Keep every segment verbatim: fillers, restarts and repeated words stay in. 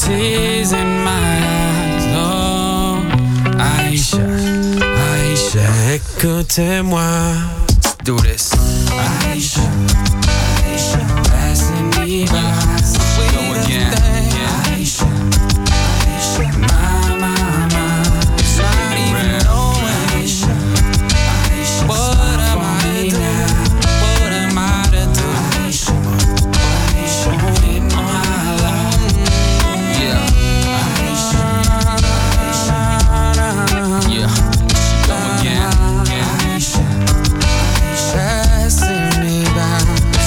tears in my eyes. Oh, Aisha, Aisha, écoutez-moi. Let's do this. Aisha, Aisha, passing me by. Go again. Aisha, Aisha, my, my, my. It's not even knowing. Aisha, Aisha, what am I to do? What am I to do? Aisha, Aisha, in my life. Yeah. Aisha, Aisha, yeah. Go again. Aisha, Aisha, passing me by.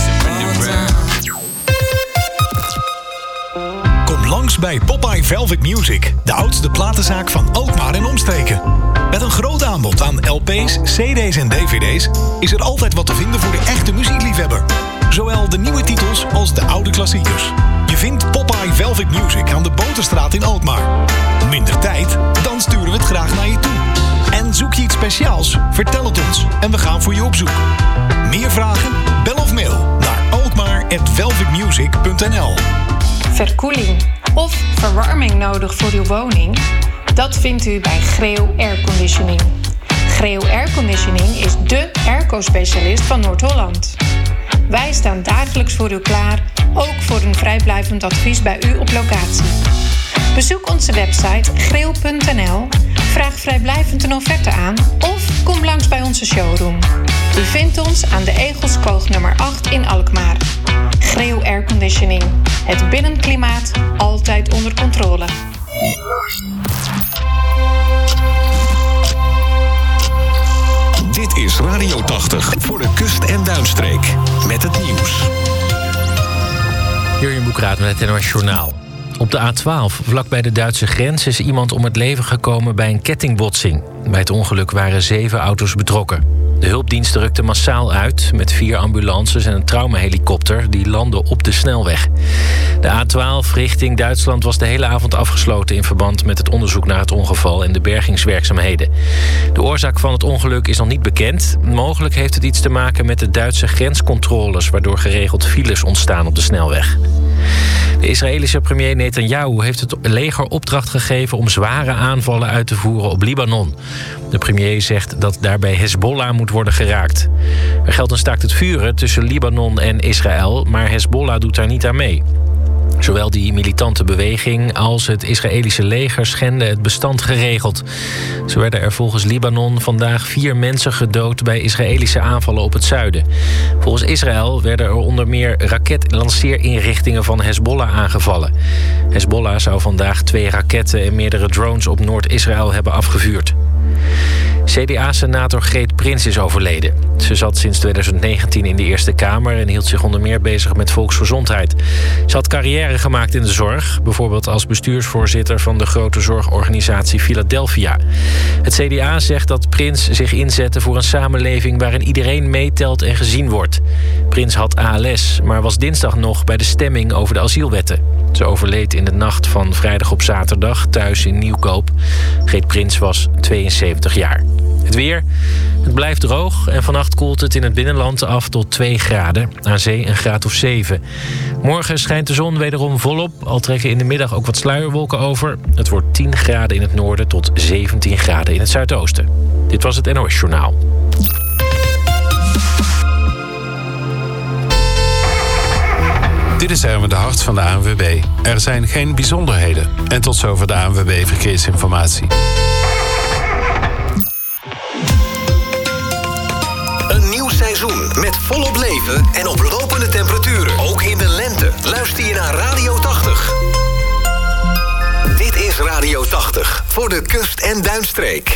Kom langs bij Popeye Velvet Music, de oudste platenzaak van Alkmaar en omstreken. Met een groot aanbod aan L P's, C D's en D V D's is er altijd wat te vinden voor de echte muziekliefhebber. Zowel de nieuwe titels als de oude klassiekers. Je vindt Popeye Velvet Music aan de Boterstraat in Alkmaar. Minder tijd? Dan sturen we het graag naar je toe. En zoek je iets speciaals? Vertel het ons en we gaan voor je op zoek. Meer vragen? Bel of mail naar alkmaar at velvetmusic punt n l. Verkoeling of verwarming nodig voor uw woning? Dat vindt u bij Greo Airconditioning. Greo Airconditioning is dé airco-specialist van Noord-Holland. Wij staan dagelijks voor u klaar, ook voor een vrijblijvend advies bij u op locatie. Bezoek onze website greo punt n l, vraag vrijblijvend een offerte aan of kom langs bij onze showroom. U vindt ons aan de Egelskoog nummer acht in Alkmaar. Greo Airconditioning. Het binnenklimaat altijd onder controle. Dit is Radio tachtig voor de kust- en duinstreek. Met het nieuws. Jurjen Boekraat met het N O S Journaal. Op de A twaalf, vlakbij de Duitse grens, is iemand om het leven gekomen bij een kettingbotsing. Bij het ongeluk waren zeven auto's betrokken. De hulpdienst rukte massaal uit met vier ambulances en een traumahelikopter die landden op de snelweg. De A twaalf richting Duitsland was de hele avond afgesloten in verband met het onderzoek naar het ongeval en de bergingswerkzaamheden. De oorzaak van het ongeluk is nog niet bekend. Mogelijk heeft het iets te maken met de Duitse grenscontroles, waardoor geregeld files ontstaan op de snelweg. De Israëlische premier Netanyahu heeft het leger opdracht gegeven om zware aanvallen uit te voeren op Libanon. De premier zegt dat daarbij Hezbollah moet worden geraakt. Er geldt een staakt het vuren tussen Libanon en Israël, maar Hezbollah doet daar niet aan mee. Zowel die militante beweging als het Israëlische leger schenden het bestand geregeld. Zo werden er volgens Libanon vandaag vier mensen gedood bij Israëlische aanvallen op het zuiden. Volgens Israël werden er onder meer raketlanceerinrichtingen van Hezbollah aangevallen. Hezbollah zou vandaag twee raketten en meerdere drones op Noord-Israël hebben afgevuurd. C D A-senator Greet Prins is overleden. Ze zat sinds twintig negentien in de Eerste Kamer en hield zich onder meer bezig met volksgezondheid. Ze had carrière gemaakt in de zorg, bijvoorbeeld als bestuursvoorzitter van de grote zorgorganisatie Philadelphia. Het C D A zegt dat Prins zich inzette voor een samenleving waarin iedereen meetelt en gezien wordt. Prins had A L S, maar was dinsdag nog bij de stemming over de asielwetten. Ze overleed in de nacht van vrijdag op zaterdag thuis in Nieuwkoop. Greet Prins was tweeënzeventig jaar. Het weer. Het blijft droog en vannacht koelt het in het binnenland af tot twee graden. Aan zee een graad of zeven. Morgen schijnt de zon wederom volop. Al trekken in de middag ook wat sluierwolken over. Het wordt tien graden in het noorden tot zeventien graden in het zuidoosten. Dit was het N O S Journaal. Dit is Erwin de Hart van de A N W B. Er zijn geen bijzonderheden. En tot zover de A N W B Verkeersinformatie. Een nieuw seizoen met volop leven en oplopende temperaturen. Ook in de lente. Luister je naar Radio tachtig. Dit is Radio tachtig voor de kust- en duinstreek.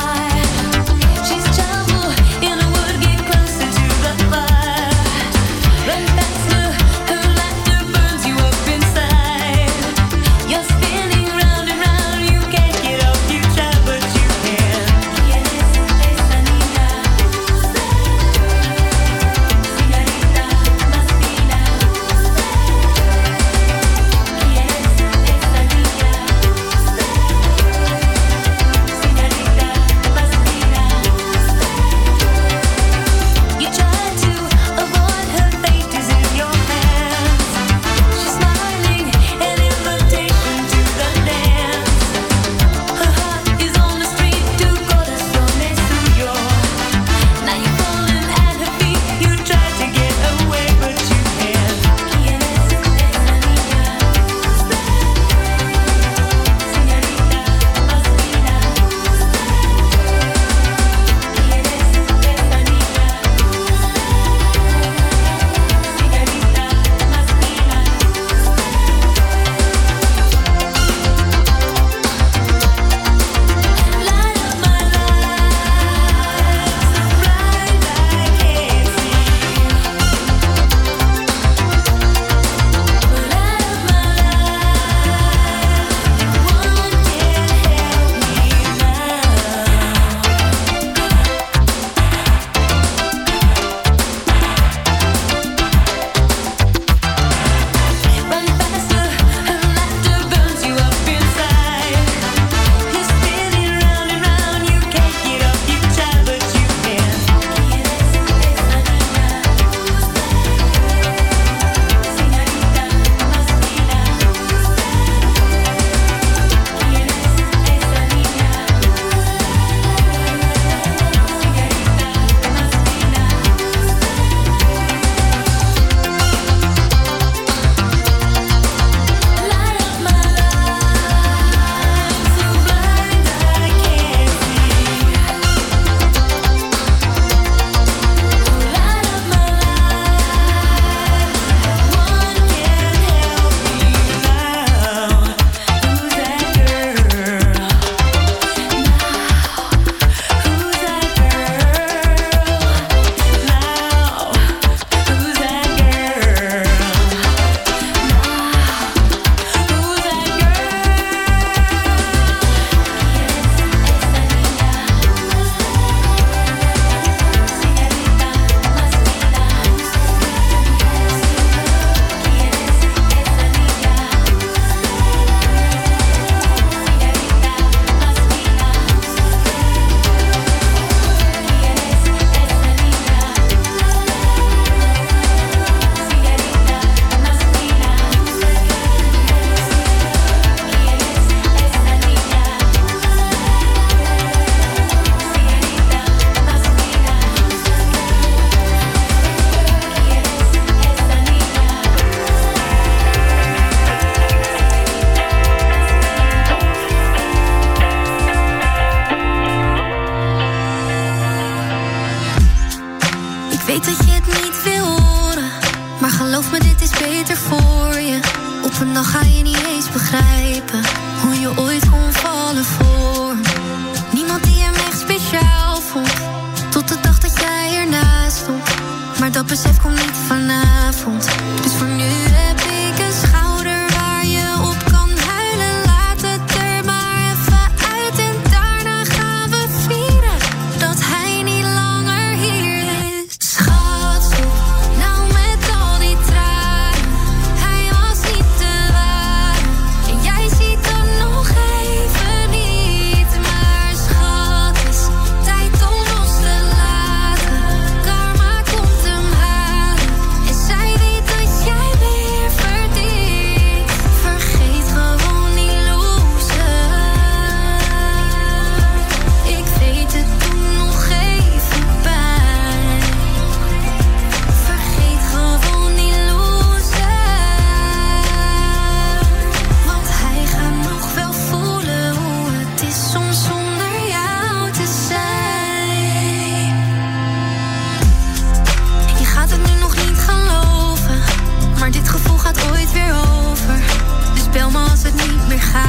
She's trouble in a wood, get closer to the fire.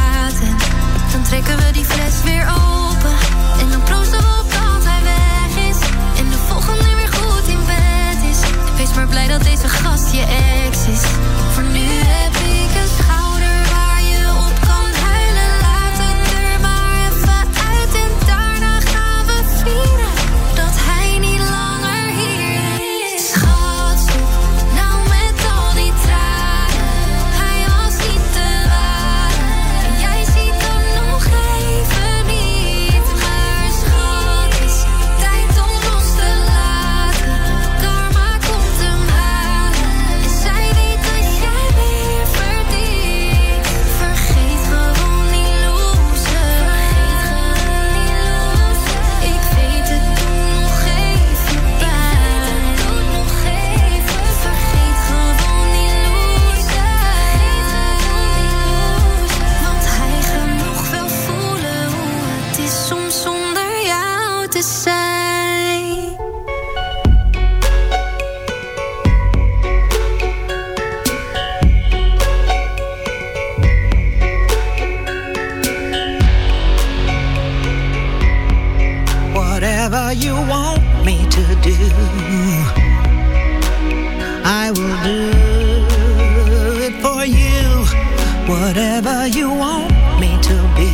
laten. Dan trekken we die fles weer open. En dan proosten we op dat hij weg is. En de volgende weer goed in bed is. Wees maar blij dat deze gast je ex is. Voor nu heb ik een schouder waar je op kan huilen. Laat het er maar even uit. En daarna gaan we vieren dat hij niet langer hier is. Schat, stop nou met al die tranen. Hij was niet te waren. En jij ziet hem nog even niet. Maar schat, is tijd om los te laten. Karma komt hem halen. En zij weet dat jij weer verdient. Vergeet gewoon die loser. Ik weet het doet nog even pijn. Vergeet gewoon die loser. Want hij gaat nog wel voelen hoe het is soms zonder jou te zijn. Whatever you want me to do, I will do it for you. Whatever you want me to be,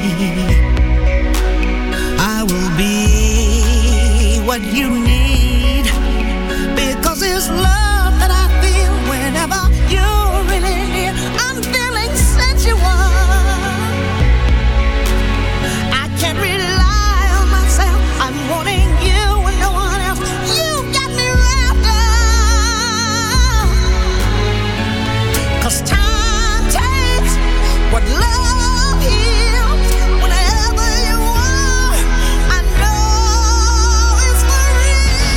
I will be what you need. Because it's love that I feel whenever you're really near. I'm feeling sensual. I can't rely on myself. I'm wanting you and no one else. You got me wrapped up. 'Cause time takes what love heals. Whenever you are, I know it's for real.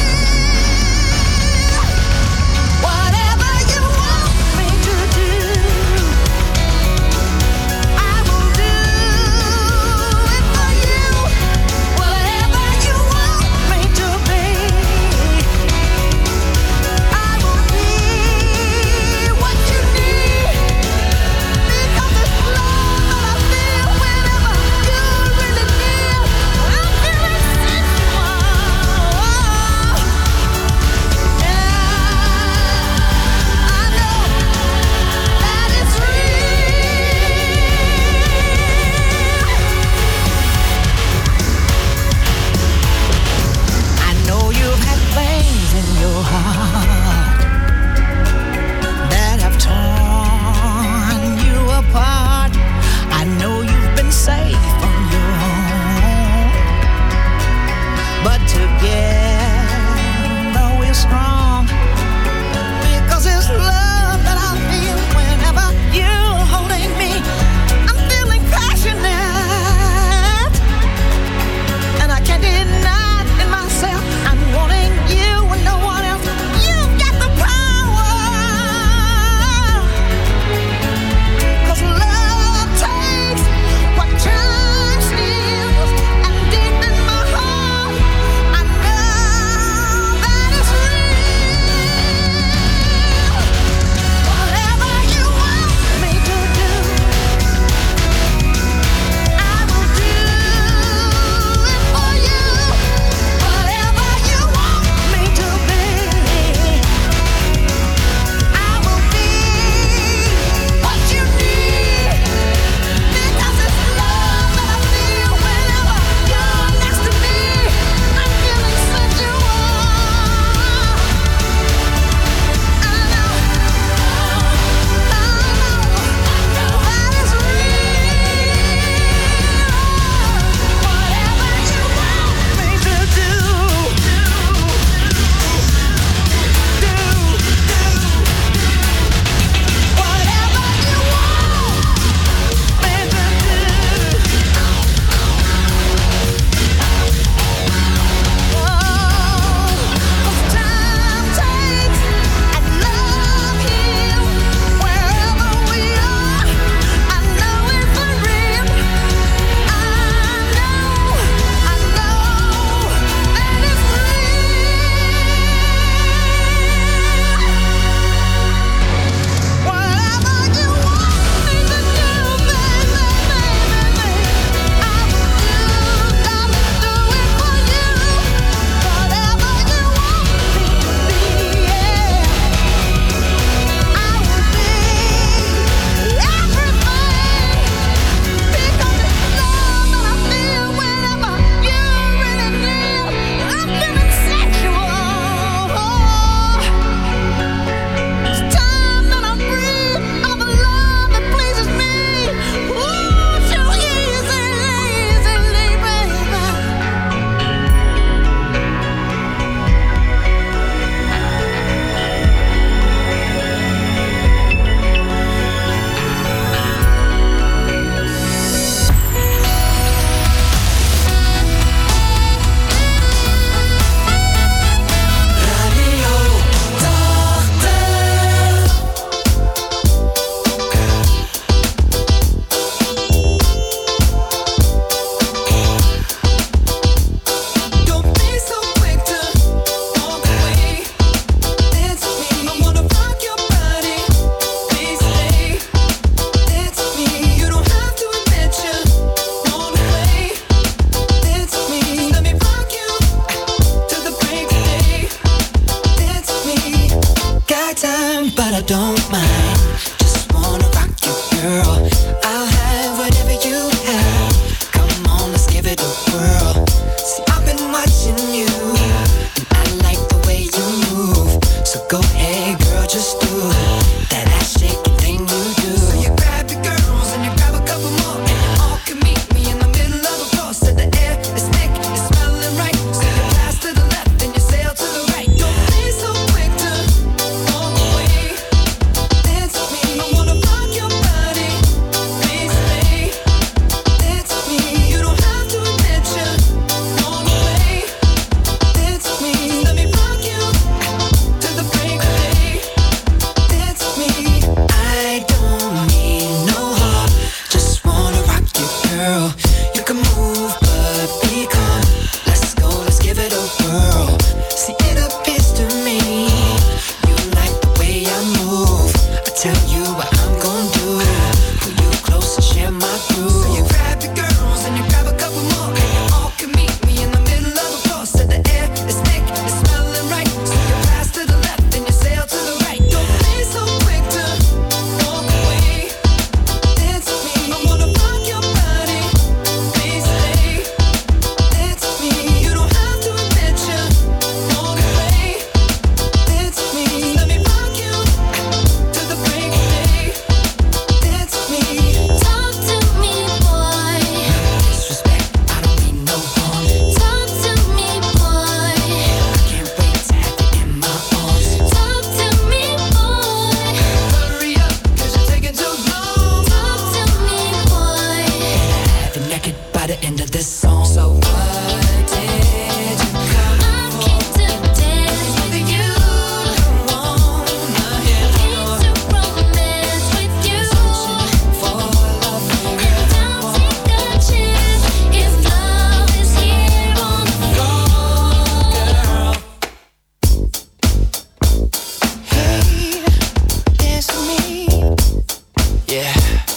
I don't mind. Just wanna rock you, girl. I'll have whatever you have. Come on, let's give it a whirl. See, I've been watching you, and I like the way you move. So go ahead, girl, just do that ass shaking thing you do. So you grab your girls and you grab a couple more, and you all can meet me in the middle of the floor. So the air is thick, it's smelling right. So you pass to the left and you sail to the right. Don't be so quick to walk away. Dance with me, I wanna rock your body. Please stay. Dance with me, you don't have to admit you're on the way. Dance with me, let me rock you to the break of day. Dance with me, I don't need no help. Just wanna rock you, girl. You can move, but be calm. Let's go, let's give it a whirl. See, it appears to me you like the way I move. I tell you what I'm gonna do. Pull you close and share my groove. So you grab your girls and you grab a couple more, and you all can meet me in the middle of the floor. So the air is thick, it's smelling right. So you pass to the left and you sail to the right. Don't be so quick to walk away. Dance with me, I wanna rock your body. Please stay. Dance with me, you don't have to admit you're on the way. Dance with me, let me rock you to the break of day. Dance with me. Talk to me, boy. Disrespect, I don't mean no harm. Talk to me, boy. I can't wait to have you in my arms. Talk to me, boy. Hurry up, cause you're taking too long. Talk to me, boy. Have you naked by the end of this song. So what did you come I came to dance with you. wanna hear? Came to romance with you. For love, And I'll take a chance if love is here on the floor. hey, dance with me. Yeah.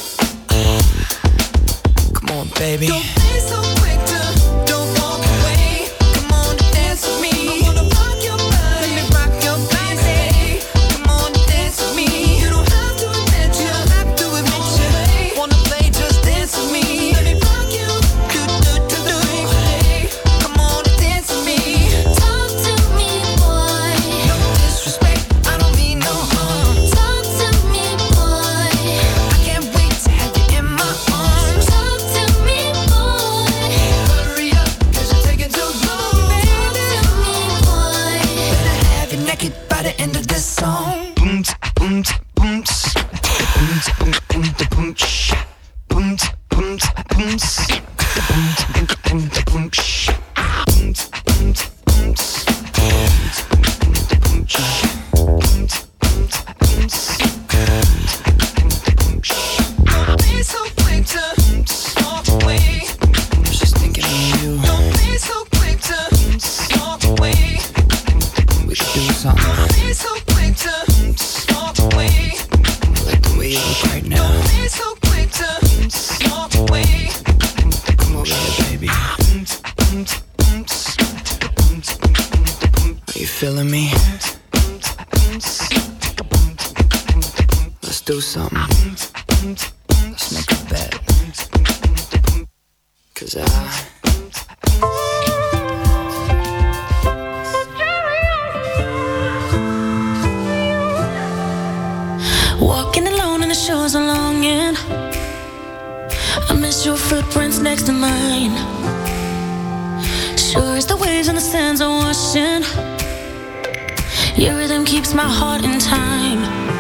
Come on, baby. Don't be so quick to don't walk away. Come on, dance with me. I wanna rock your body. Let me rock your body. Come on, dance with me. You don't have to admit you have to admit you wanna play. Just dance with me. Let me rock you. Do do do do. Come on, dance with me. Talk to me, boy. No disrespect, I don't mean no harm. Talk to me, boy. I can't wait to have you in my arms. Talk to me, boy. Hurry up, cause you're taking too long, baby. Talk to me, boy. Better have you naked by the end of this song. Boom, boom, boom, boom, boom, boom, boom, sh. Boom, boom, boom, s. Boom, boom, boom, boom, sh. Boom, boom, boom, s. Boom, boom, boom, sh. Boom, boom, boom, s. Boom, boom, boom, sh. Don't be so quick to walk away. I was just thinking of you. Don't be so quick to walk away. We could do something. Don't be so quick to walk away. I like the way you look right now. Don't be so quick to walk away. Come over here, baby. Are you feeling me? Let's do something. Let's make a bet. Cause I Walking alone in the shores of longing. I miss your footprints next to mine. Sure as the waves and the sands are washing, your rhythm keeps my heart in time.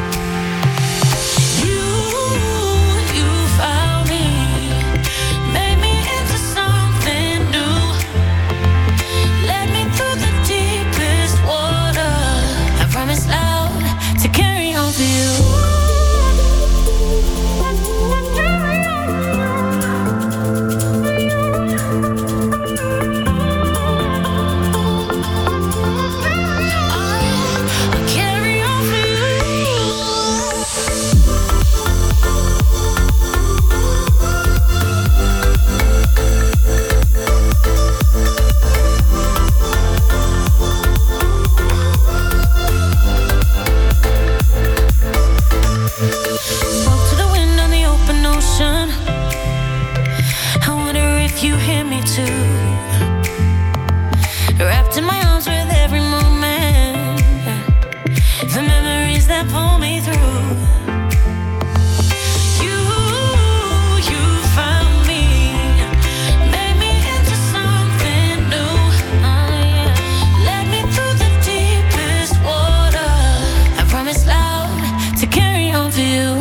You, you found me, made me into something new. Led me through the deepest water. I promise loud to carry on for you. Carry on for you. you hear me too. Wrapped in my arms with every moment, the memories that pull me through. You, you found me, made me into something new. Oh, yeah. Led me through the deepest water. I promise loud to carry on for you.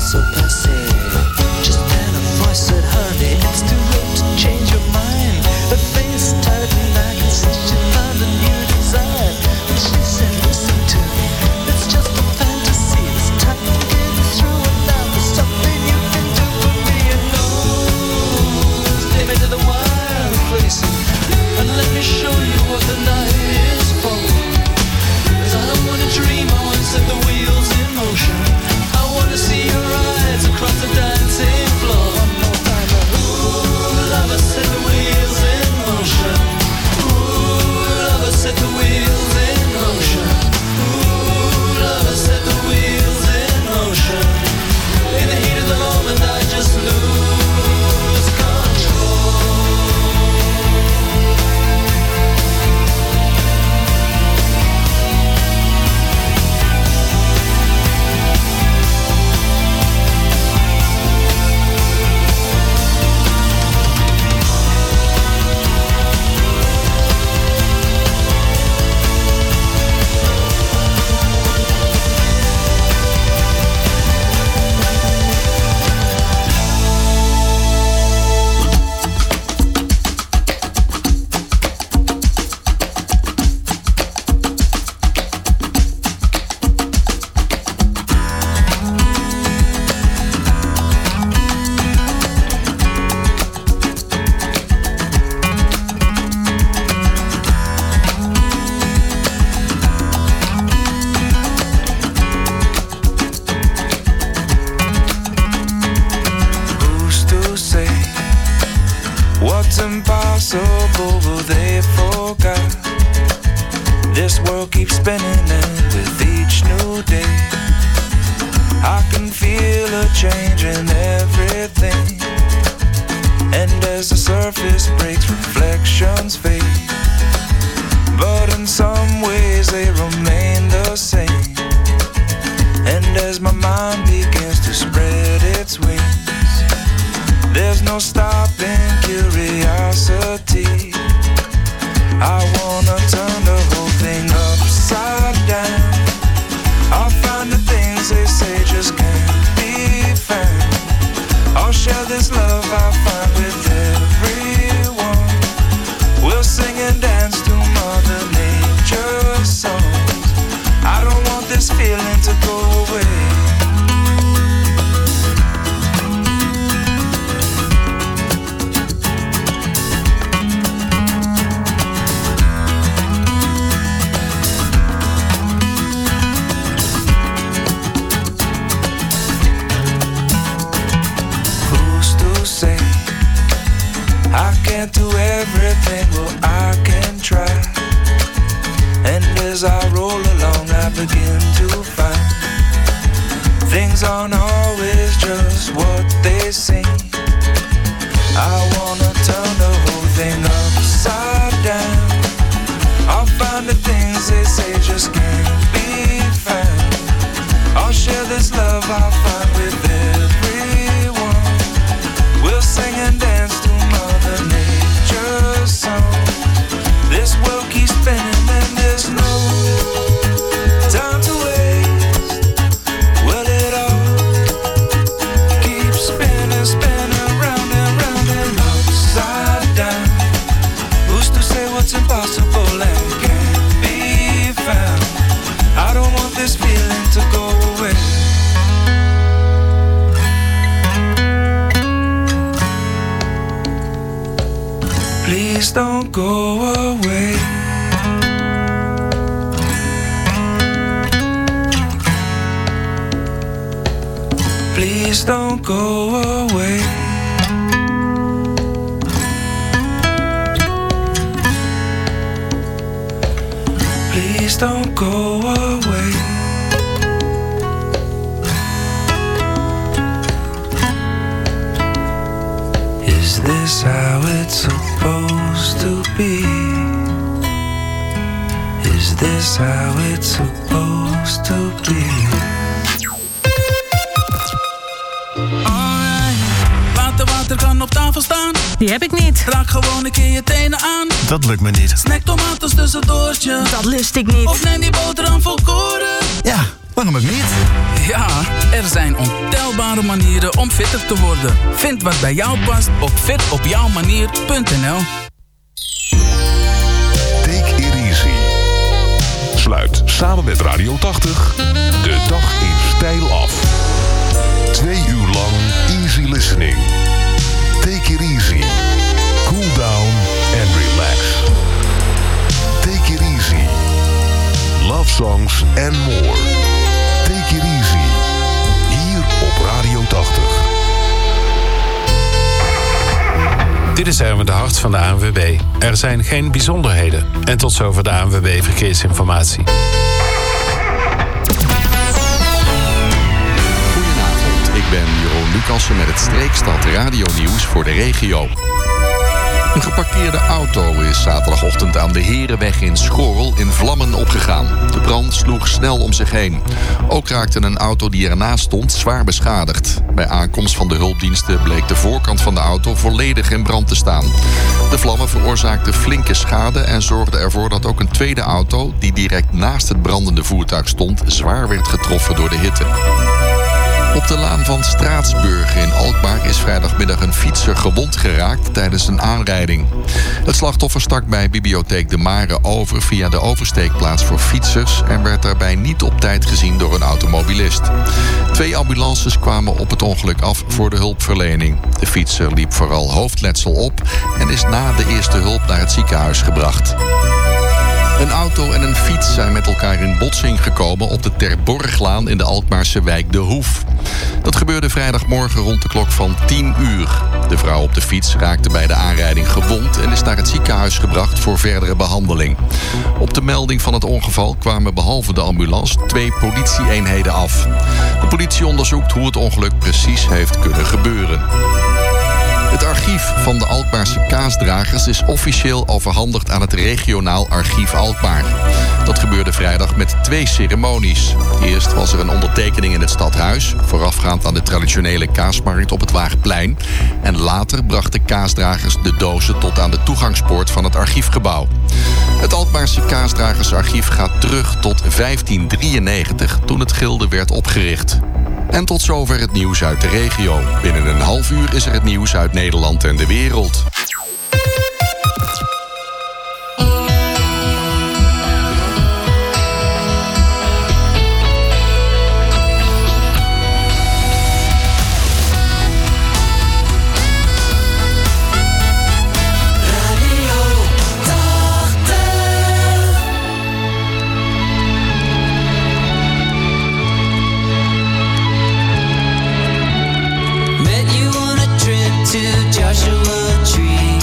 so passé. Just then a voice said, honey, it's too late to change your mind. Her face tightened, I can see she found a new design. But she said, listen to me, it's just a fantasy. This time I'm getting through and now there's something you can do for me. And no, take me to the wild places and let me show you what the night is for. Cause I don't wanna dream, I wanna set the wheels in motion. I wanna see your eyes across the dancing floor. One more time, ooh, lover, set the wheels in motion. Ooh, lover, set the wheels in motion. Ooh, lover, set the wheels in motion. In the heat of the moment, I just lose control. What's impossible, will they forgot? This world keeps spinning and with each new day I can feel a change in everything. And as the surface breaks, reflections fade, but in some ways they remain the same. And as my mind begins to spread its wings, there's no stopping curiosity. I wanna turn the whole thing upside down. I'll find the things they say just can't be found. I'll share this love I find with everyone. We'll sing and dance to Mother Nature's songs. I don't want this feeling to go away. I can't do everything, well I can try. And as I roll along I begin to find things aren't always just what they seem. I wanna turn the whole thing upside down. I'll find the things they say just can't be found. I'll share this love I find with everyone. We'll sing and dance to Mother Nature's song. This world keeps spinning and there's no time to waste. Well, it all keeps spinning, spinning round and round and upside down. Who's to say what's impossible and can't be found? I don't want this feeling to go away. Please don't go away. Please don't go away. Please don't go away. Is this how it's supposed to be? Is this how it's supposed to be? Alright, water, water kan op tafel staan. Die heb ik niet. Raak gewoon een keer je tenen aan. Dat lukt me niet. Snack tomaten tussendoortje. Dat lust ik niet. Of neem die boterham vol koren. Ja, waarom ook niet? Ja, er zijn ontelbare manieren om fitter te worden. Vind wat bij jou past op fit op jouw manier punt n l. Take it easy. Sluit samen met Radio tachtig de dag in stijl af. Twee uur lang easy listening. Take it easy. Cool down and relax. Take it easy. Love songs and more. Take it easy. Hier op Radio tachtig. Dit is Erwin de Hart van de A N W B. Er zijn geen bijzonderheden. En tot zover de A N W B Verkeersinformatie. Goedenavond, ik ben Jeroen Lucassen met het Streekstad Radio Nieuws voor de regio. Een geparkeerde auto is zaterdagochtend aan de Herenweg in Schoorl in vlammen opgegaan. De brand sloeg snel om zich heen. Ook raakte een auto die ernaast stond zwaar beschadigd. Bij aankomst van de hulpdiensten bleek de voorkant van de auto volledig in brand te staan. De vlammen veroorzaakten flinke schade en zorgden ervoor dat ook een tweede auto, die direct naast het brandende voertuig stond, zwaar werd getroffen door de hitte. Op de laan van Straatsburg in Alkmaar is vrijdagmiddag een fietser gewond geraakt tijdens een aanrijding. Het slachtoffer stak bij bibliotheek De Mare over via de oversteekplaats voor fietsers en werd daarbij niet op tijd gezien door een automobilist. Twee ambulances kwamen op het ongeluk af voor de hulpverlening. De fietser liep vooral hoofdletsel op en is na de eerste hulp naar het ziekenhuis gebracht. Een auto en een fiets zijn met elkaar in botsing gekomen op de Terborglaan in de Alkmaarse wijk De Hoef. Dat gebeurde vrijdagmorgen rond de klok van tien uur. De vrouw op de fiets raakte bij de aanrijding gewond en is naar het ziekenhuis gebracht voor verdere behandeling. Op de melding van het ongeval kwamen behalve de ambulance twee politie-eenheden af. De politie onderzoekt hoe het ongeluk precies heeft kunnen gebeuren. Het archief van de Alkmaarse kaasdragers is officieel overhandigd aan het regionaal archief Alkmaar. Dat gebeurde vrijdag met twee ceremonies. Eerst was er een ondertekening in het stadhuis, voorafgaand aan de traditionele kaasmarkt op het Waagplein. En later brachten kaasdragers de dozen tot aan de toegangspoort van het archiefgebouw. Het Alkmaarse kaasdragersarchief gaat terug tot vijftien drieënnegentig, toen het gilde werd opgericht. En tot zover het nieuws uit de regio. Binnen een half uur is er het nieuws uit Nederland en de wereld. To Joshua Tree.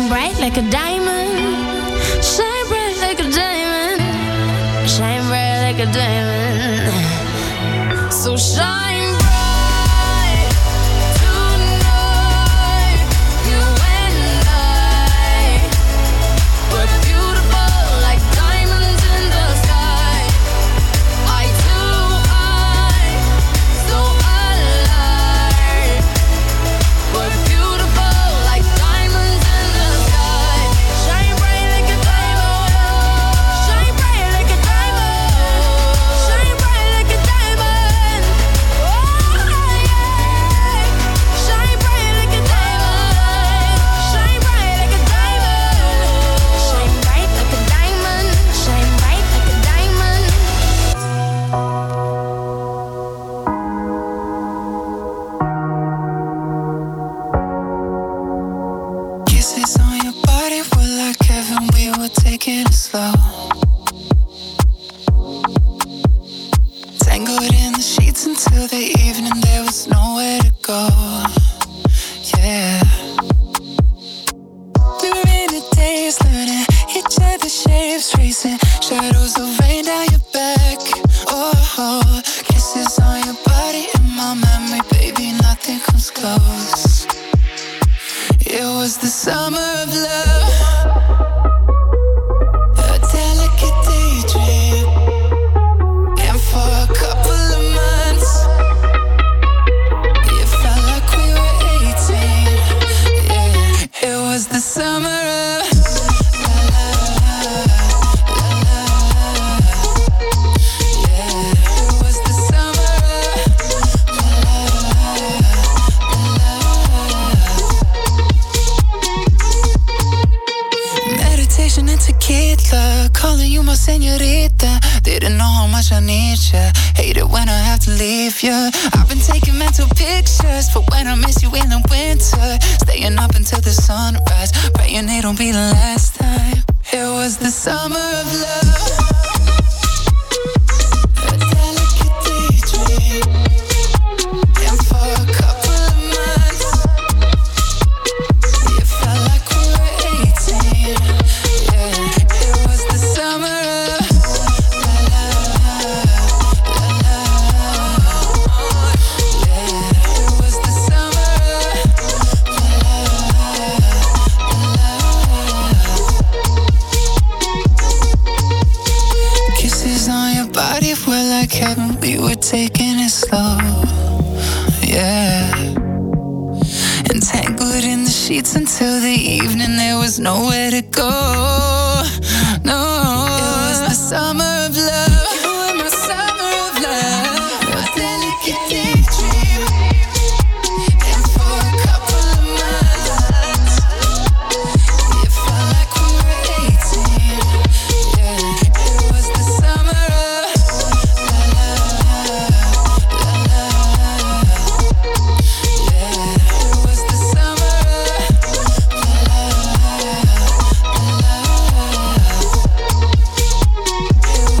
bright like a diamond. Shine bright like a diamond. Shine bright like a diamond. So shine bright tonight. You and I, we're beautiful like diamonds in the sky. Eye to eye, so alive. We're beautiful like diamonds in the sky. Shine bright like a diamond. Shine bright like a diamond. Shine bright like a diamond. Oh yeah. Shine bright like a diamond. Shine bright like a diamond. Shine bright like a diamond. Shine bright like a diamond. Kisses on your body were like heaven, we were taking it slow. Tangled in the sheets until the evening, there was nowhere to go. Yeah. We were in the days learning each other's shapes, tracing shadows of rain down your back. Oh, kisses on your body in my memory, baby, nothing comes close. It was the summer of love, a delicate daydream. And for a couple of months, it felt like we were eighteen. Yeah, it was the summer of la la la la la. Yeah, it was the summer of la la la la. Meditation and tequila, calling you my señorita. Didn't know how much I need ya. Hate it when I have to leave ya. I've been taking mental pictures for when I miss you in the winter. Staying up until the sunrise, praying it don't be the last time. It was the summer of love, a delicate daydream. And for a couple of months, it felt like we were eighteen. Yeah, it was the summer of la la la la la. Yeah, it was the summer of la la la la. Kisses on your body were like heaven, we were taking it slow. Yeah. Entangled in the sheets until the evening, there was nowhere to go. No, it was the summer of love. You were my summer of love, a delicate daydream. And for a couple of months, it felt like we were eighteen. Yeah, it was the summer of la la la la la. Yeah, it was the summer of la la la la. It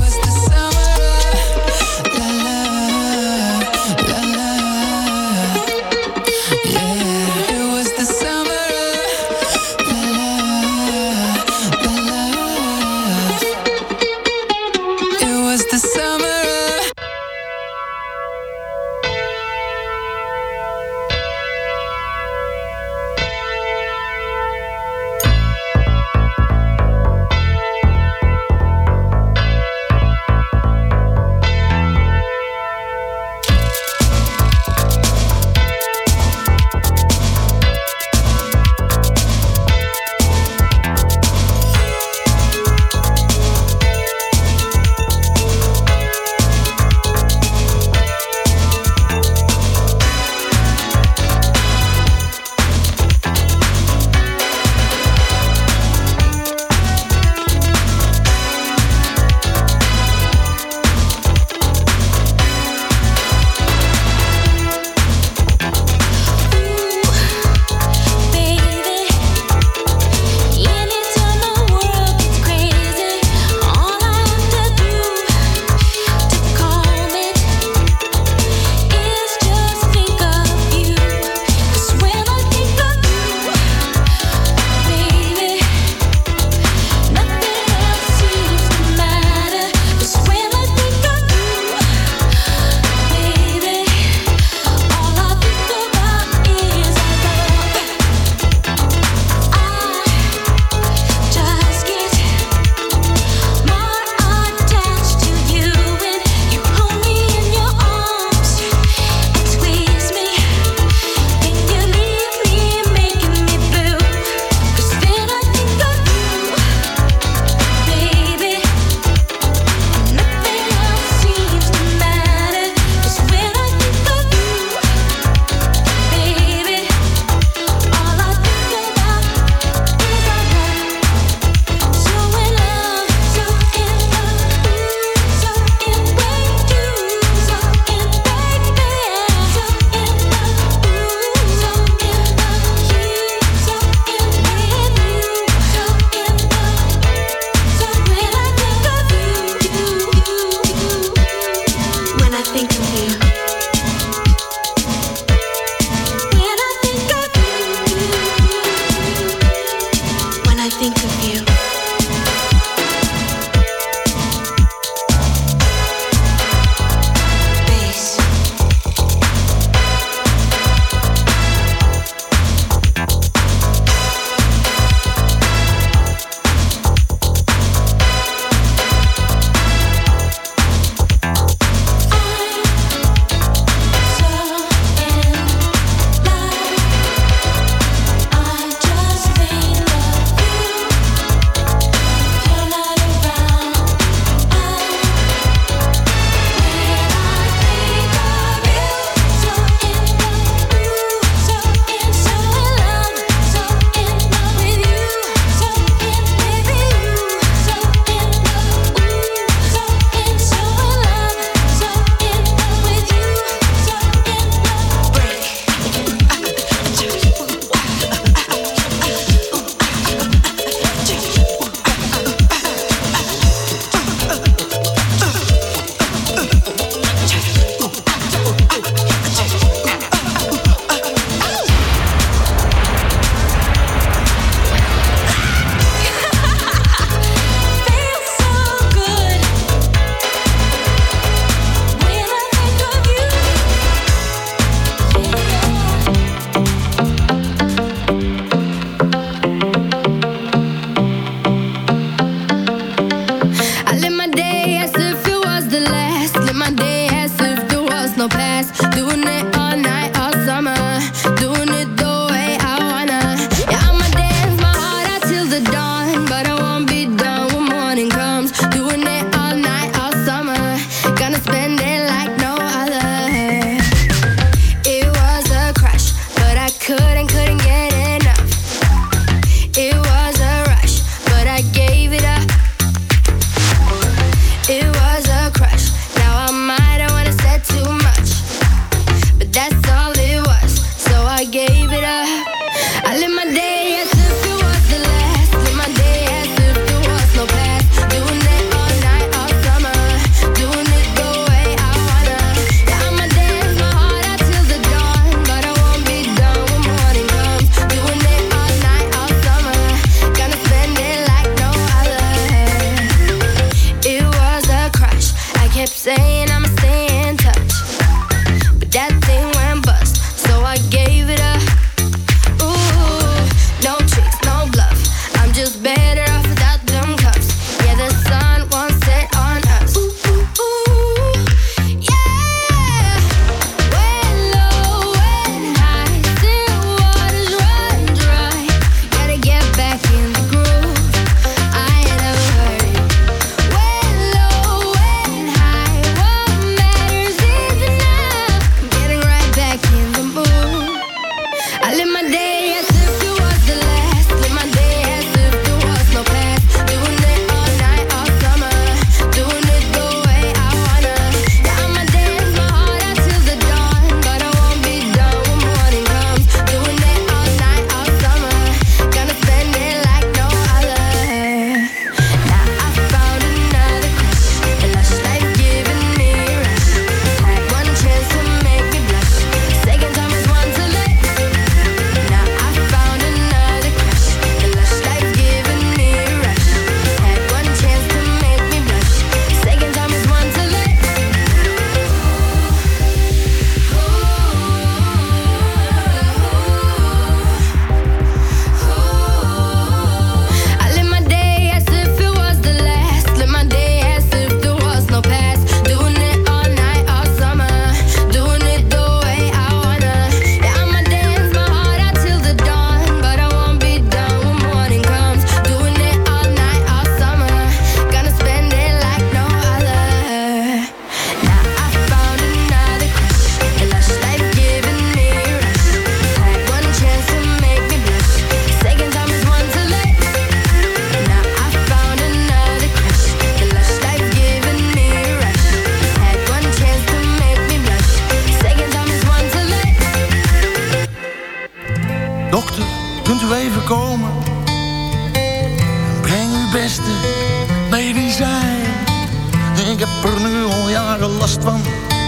het beste medicijn. Ik heb er nu al jaren last van,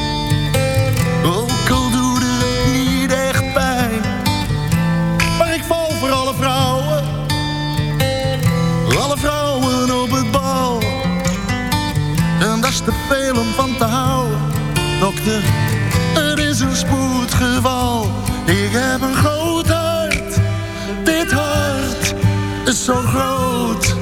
ook al doet het niet echt pijn. Maar ik val voor alle vrouwen, alle vrouwen op het bal. En dat is te veel om van te houden. Dokter, het is een spoedgeval. Ik heb een groot hart, dit hart is zo groot.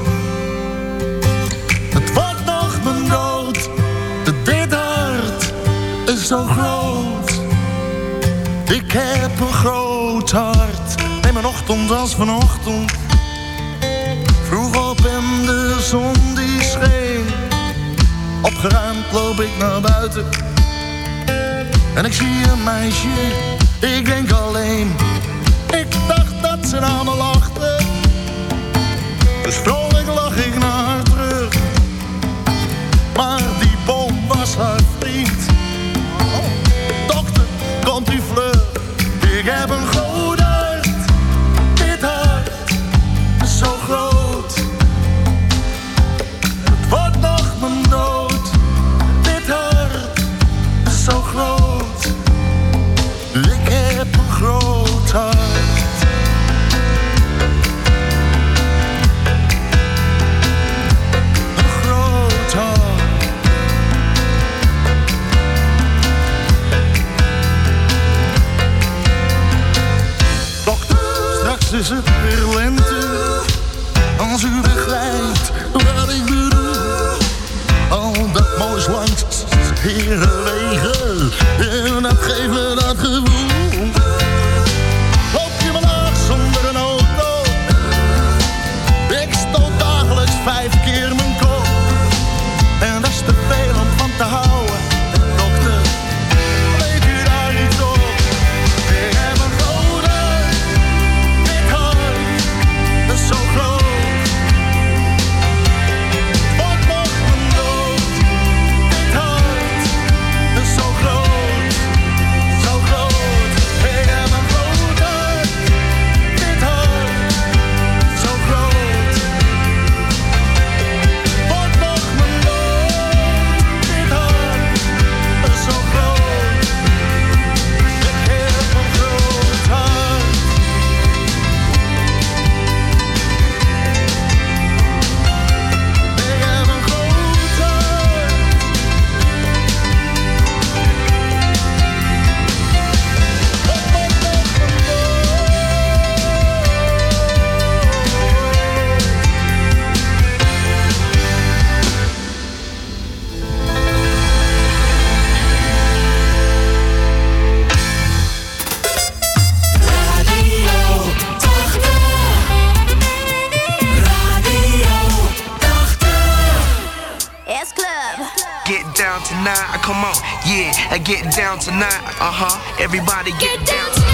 Het wordt nog mijn dood, dit hart is zo groot. Ik heb een groot hart. Nee, mijn ochtend was vanochtend, vroeg op en de zon die scheen. Opgeruimd loop ik naar buiten en ik zie een meisje, ik denk alleen. Ik dacht dat ze naar me lachte, dus vrolijk lach ik naar haar terug. Maar die boom was haar vriend. Dokter, komt u vlug. Ik heb een groot hart, dit hart is zo groot. Het wordt nog mijn dood, dit hart is zo groot. Ik heb een groot hart. Een groot hart. Dokter, straks is het weer lente, als u begrijpt wat ik bedoel. Al dat moois langs herenwegen, en dat geeft me dat gevoel. Loop je me laag zonder een auto, ik stoot dagelijks vijf keer mijn kop. En dat is te veel om van te houden. Dokter, weet u daar iets op? Ik heb een groot hart, dit hart is zo groot. Wordt nog mijn dood, dit hart is zo groot, zo groot. Ik heb een groot hart, dit hart zo groot. Wordt nog mijn dood, dit hart is zo groot. Ik heb een groot hart. Ik heb een groot hart. It's club. Get down tonight, come on, yeah, I get down tonight, uh huh. Everybody get down.